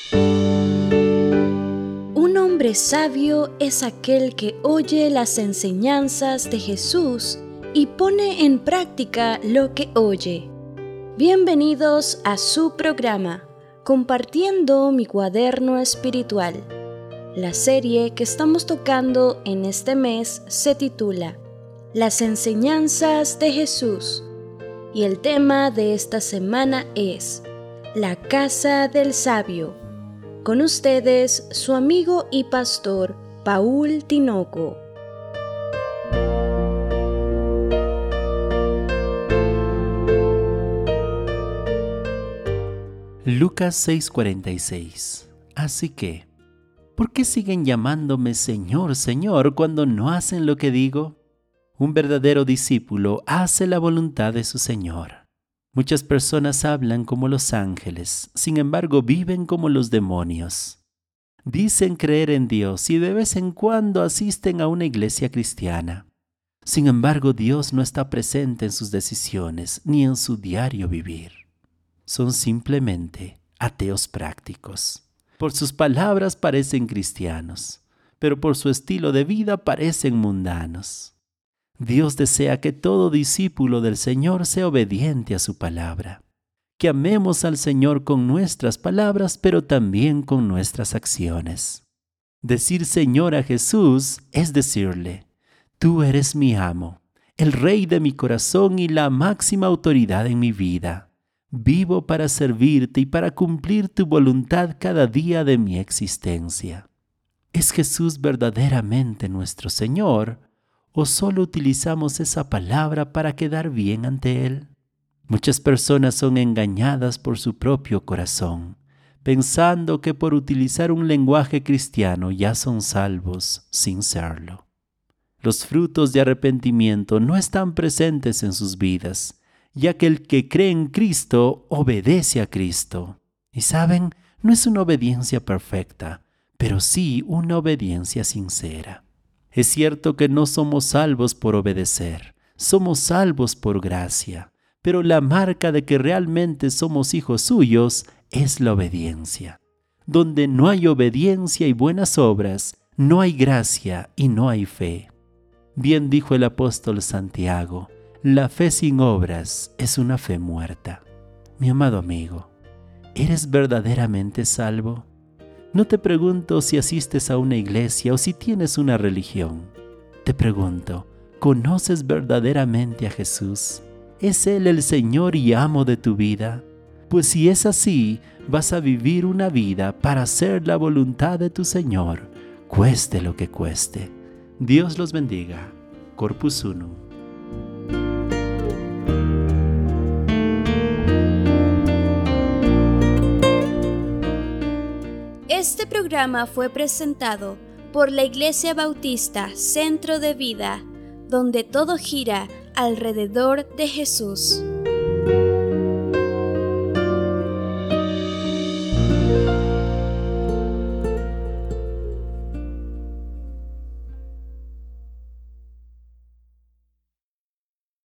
Un hombre sabio es aquel que oye las enseñanzas de Jesús y pone en práctica lo que oye. Bienvenidos a su programa, Compartiendo mi cuaderno espiritual. La serie que estamos tocando en este mes se titula Las enseñanzas de Jesús, y el tema de esta semana es La casa del sabio. Con ustedes, su amigo y pastor, Paul Tinoco. Lucas 6:46. Así que, ¿por qué siguen llamándome Señor, Señor, cuando no hacen lo que digo? Un verdadero discípulo hace la voluntad de su Señor. Muchas personas hablan como los ángeles, sin embargo viven como los demonios. Dicen creer en Dios y de vez en cuando asisten a una iglesia cristiana. Sin embargo, Dios no está presente en sus decisiones ni en su diario vivir. Son simplemente ateos prácticos. Por sus palabras parecen cristianos, pero por su estilo de vida parecen mundanos. Dios desea que todo discípulo del Señor sea obediente a su palabra, que amemos al Señor con nuestras palabras, pero también con nuestras acciones. Decir Señor a Jesús es decirle, tú eres mi amo, el Rey de mi corazón y la máxima autoridad en mi vida. Vivo para servirte y para cumplir tu voluntad cada día de mi existencia. ¿Es Jesús verdaderamente nuestro Señor o solo utilizamos esa palabra para quedar bien ante Él? Muchas personas son engañadas por su propio corazón, pensando que por utilizar un lenguaje cristiano ya son salvos sin serlo. Los frutos de arrepentimiento no están presentes en sus vidas, ya que el que cree en Cristo obedece a Cristo. Y saben, no es una obediencia perfecta, pero sí una obediencia sincera. Es cierto que no somos salvos por obedecer, somos salvos por gracia, pero la marca de que realmente somos hijos suyos es la obediencia. Donde no hay obediencia y buenas obras, no hay gracia y no hay fe. Bien dijo el apóstol Santiago, la fe sin obras es una fe muerta. Mi amado amigo, ¿eres verdaderamente salvo? No te pregunto si asistes a una iglesia o si tienes una religión. Te pregunto, ¿conoces verdaderamente a Jesús? ¿Es Él el Señor y amo de tu vida? Pues si es así, vas a vivir una vida para hacer la voluntad de tu Señor, cueste lo que cueste. Dios los bendiga. Corpus Unum. Este programa fue presentado por la Iglesia Bautista Centro de Vida, donde todo gira alrededor de Jesús.